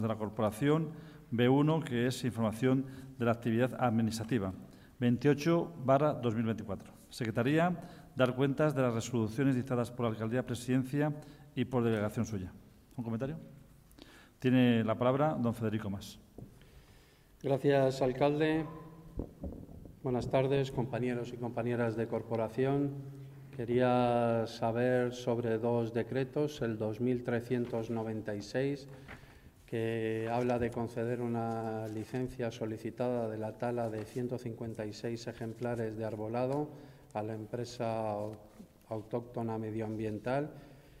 de la Corporación. B1, que es información de la actividad administrativa. 28/2024. Secretaría, dar cuentas de las resoluciones dictadas por la Alcaldía, Presidencia y por delegación suya. ¿Un comentario? Tiene la palabra don Federico Mas. Gracias, alcalde. Buenas tardes, compañeros y compañeras de corporación. Quería saber sobre dos decretos, el 2396, que habla de conceder una licencia solicitada de la tala de 156 ejemplares de arbolado a la empresa autóctona medioambiental,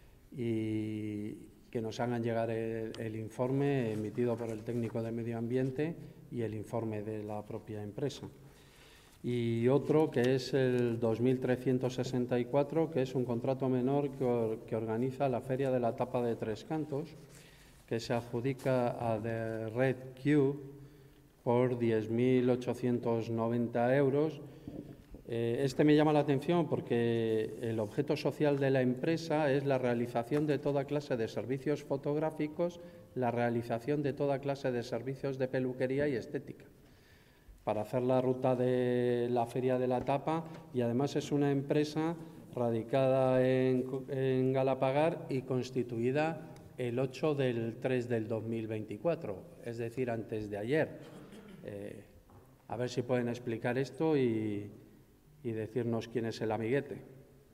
y que nos hagan llegar el informe emitido por el técnico de medio ambiente y el informe de la propia empresa. Y otro, que es el 2364, que es un contrato menor que organiza la Feria de la Tapa de Tres Cantos, que se adjudica a The Red Cube por 10.890 euros. Este me llama la atención porque el objeto social de la empresa es la realización de toda clase de servicios fotográficos, la realización de toda clase de servicios de peluquería y estética, para hacer la ruta de la Feria de la Tapa, y además es una empresa radicada en Galapagar y constituida el 8/3/2024, es decir, antes de ayer. A ver si pueden explicar esto y decirnos quién es el amiguete.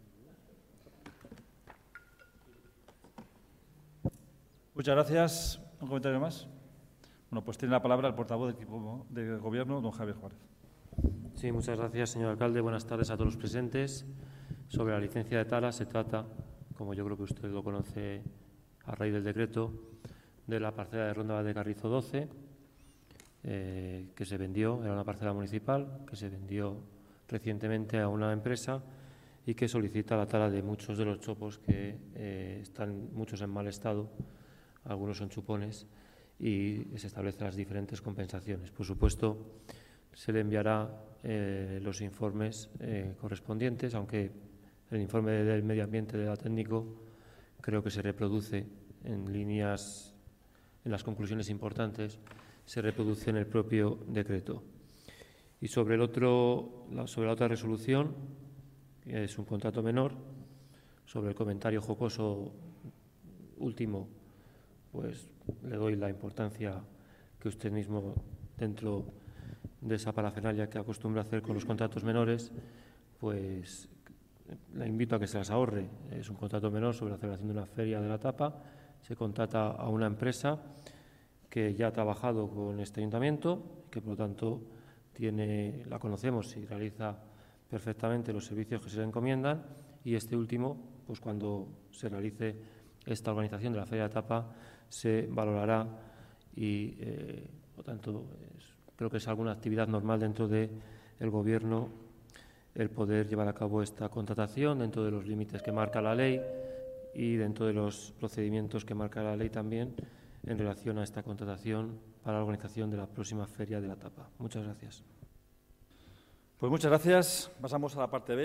Muchas gracias. ¿Un comentario más? Bueno, pues tiene la palabra el portavoz del equipo de Gobierno, don Javier Juárez. Sí, muchas gracias, señor alcalde. Buenas tardes a todos los presentes. Sobre la licencia de tala se trata, como yo creo que usted lo conoce a raíz del decreto, de la parcela de Ronda de Carrizo 12, que se vendió, era una parcela municipal, que se vendió recientemente a una empresa y que solicita la tala de muchos de los chopos que están muchos en mal estado, algunos son chupones, y se establecen las diferentes compensaciones. Por supuesto, se le enviará los informes correspondientes, aunque el informe del medio ambiente del técnico creo que se reproduce en líneas, en las conclusiones importantes, se reproduce en el propio decreto. Y sobre la otra resolución, que es un contrato menor, sobre el comentario jocoso último, pues le doy la importancia que usted mismo, dentro de esa parafernalia que acostumbra hacer con los contratos menores, pues la invito a que se las ahorre. Es un contrato menor sobre la celebración de una feria de la tapa. Se contrata a una empresa que ya ha trabajado con este ayuntamiento, que por lo tanto la conocemos y realiza perfectamente los servicios que se le encomiendan, y este último, pues cuando se realice esta organización de la feria de tapa, se valorará y, por tanto, creo que es alguna actividad normal dentro del Gobierno el poder llevar a cabo esta contratación dentro de los límites que marca la ley y dentro de los procedimientos que marca la ley también en relación a esta contratación para la organización de la próxima Feria de la Tapa. Muchas gracias. Pues muchas gracias. Pasamos a la parte B.